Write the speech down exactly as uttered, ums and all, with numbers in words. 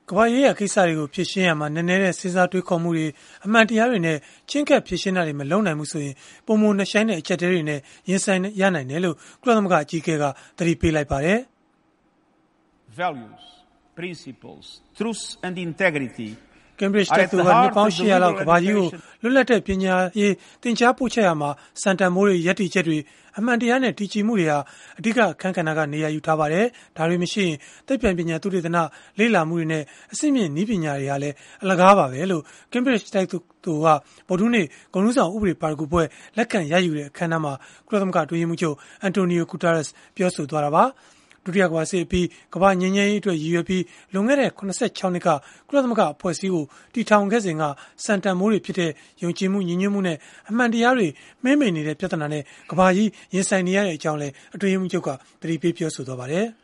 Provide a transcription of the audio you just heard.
ကမ္ဘာရေးရာကိစ္စတွေကိုဖြေရှင်းရမှာနည်းနည်းတဲ့စဉ်းစားတွေးခေါ်မှုတွေအမှန်တရားတွေနဲ့ချင်းကပ်ဖြေရှင်းတာတွေမလုပ်နိုင်ဘူးဆိုရင်ပုံမနှဆိုင်တဲ့အချက်တွေနဲ့ရင်ဆိုင်ရနိုင်တယ်လို့ကုလသမဂ္ဂအကြီးအကဲကသတိပေးလိုက်ပါတယ် Values, principles, truth and integrity Cambridge တက္ကသိုလ်ကနှစ်ပေါင်း၈၀၀လောက်ကဘာကြီးကိုလွတ်လပ်တဲ့ပညာရေးသင်ကြားပို့ချရမှာစံတန်မိုးတွေရည်တည်ချက်တွေအမှန်တရားနဲ့တည်ကြည်မှုတွေဟာအဓိကအခန်းကဏ္ဍကနေရာယူထားပါတယ်။ဒါတွေမရှိရင်သိပ္ပံပညာသုတေသနလေ့လာမှုတွေနဲ့အဆင့်မြင့်နည်းပညာတွေဟာလည်းအလကားပါပဲလို့ Cambridge တက္ကသိုလ်ကဗုဒ္ဓဟူးနေ့ဂုဏ်ထူးဆောင်ဥပဒေပါရဂူပွဲလက်ခံရယူတဲ့အခမ်းအနားမှာကုလသမဂ္ဂအတွင်းရေးမှူးချုပ်အန်တိုနီယိုဂူတာရက်စ်ပြောဆိုသွားတာပါ။ဒုတိယကမ္ဘာစစ်အပြီးကမ္ဘာငြိမ်းချမ်းရေးအတွက်ရည်ရွယ်ပြီးလွန်ခဲ့တဲ့ခုနစ်ဆယ့်ခြောက်နှစ်ကကုလသမဂ္ဂအဖွဲ့အစည်းကိုတည်ထောင်ခဲ့စဉ်ကစံတန်မိုးတွေဖြစ်တဲ့ယုံကြည်မှုညီညွတ်မှုနဲ့အမှန်တရားတွေမှေးမှိန်နေတဲ့ပြဿနာနဲ့ကမ္ဘာကြီးရင်ဆိုင်နေရတဲ့အကြောင်းလည်းအတွင်းရေးမှူးချုပ်ကသတိပေးပြောဆိုသွားပါတယ်